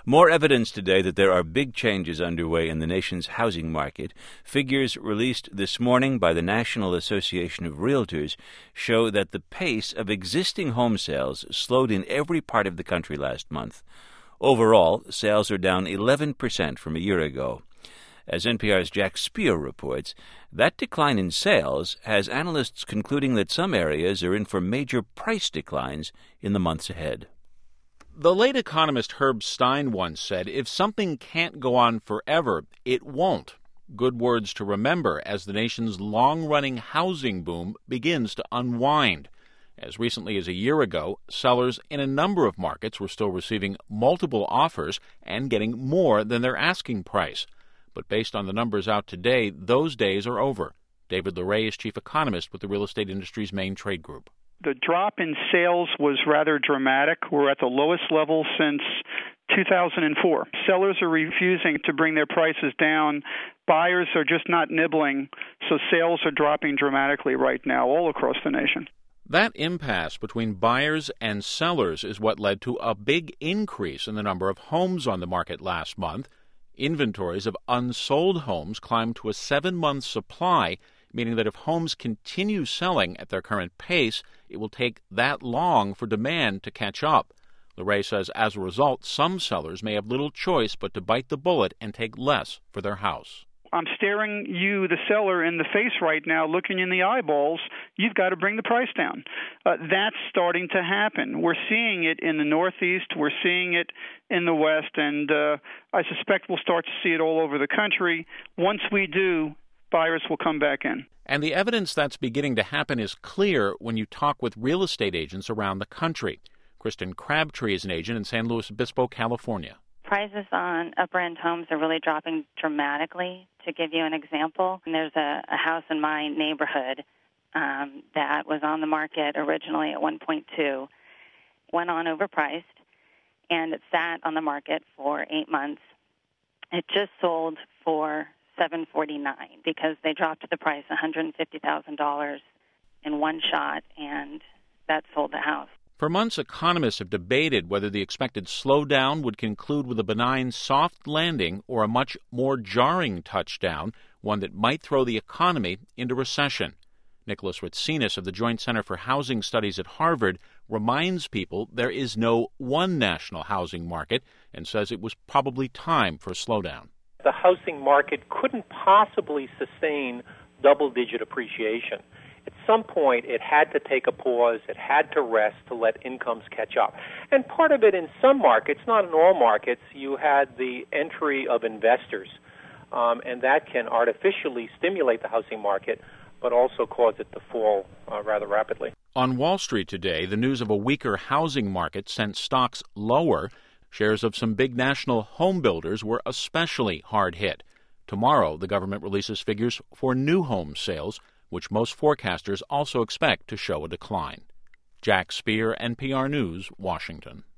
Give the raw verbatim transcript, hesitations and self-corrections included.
More evidence today that there are big changes underway in the nation's housing market. Figures released this morning by the National Association of Realtors show that the pace of existing home sales slowed in every part of the country last month. Overall, sales are down eleven percent from a year ago. As N P R's Jack Speer reports, that decline in sales has analysts concluding that some areas are in for major price declines in the months ahead. The late economist Herb Stein once said, if something can't go on forever, it won't. Good words to remember as the nation's long-running housing boom begins to unwind. As recently as a year ago, sellers in a number of markets were still receiving multiple offers and getting more than their asking price. But based on the numbers out today, those days are over. David Leray is chief economist with the real estate industry's main trade group. The drop in sales was rather dramatic. We're at the lowest level since two thousand four. Sellers are refusing to bring their prices down. Buyers are just not nibbling, so sales are dropping dramatically right now all across the nation. That impasse between buyers and sellers is what led to a big increase in the number of homes on the market last month. Inventories of unsold homes climbed to a seven-month supply, meaning that if homes continue selling at their current pace, it will take that long for demand to catch up. Leray says as a result, some sellers may have little choice but to bite the bullet and take less for their house. I'm staring you, the seller, in the face right now, looking in the eyeballs. You've got to bring the price down. Uh, that's starting to happen. We're seeing it in the Northeast. We're seeing it in the West. And uh, I suspect we'll start to see it all over the country. Once we do, buyers will come back in. And the evidence that's beginning to happen is clear when you talk with real estate agents around the country. Kristen Crabtree is an agent in San Luis Obispo, California. Prices on upper-end homes are really dropping dramatically. To give you an example, there's a, a house in my neighborhood um, that was on the market originally at one point two, went on overpriced, and it sat on the market for eight months. It just sold for seven forty-nine because they dropped the price one hundred fifty thousand dollars in one shot, and that sold the house. For months, economists have debated whether the expected slowdown would conclude with a benign soft landing or a much more jarring touchdown, one that might throw the economy into recession. Nicholas Ritsinas of the Joint Center for Housing Studies at Harvard reminds people there is no one national housing market and says it was probably time for a slowdown. The housing market couldn't possibly sustain double-digit appreciation. At some point, it had to take a pause, it had to rest to let incomes catch up. And part of it in some markets, not in all markets, you had the entry of investors, um, and that can artificially stimulate the housing market, but also cause it to fall uh, rather rapidly. On Wall Street today, the news of a weaker housing market sent stocks lower. Shares of some big national home builders were especially hard hit. Tomorrow, the government releases figures for new home sales, which most forecasters also expect to show a decline. Jack Speer, N P R News, Washington.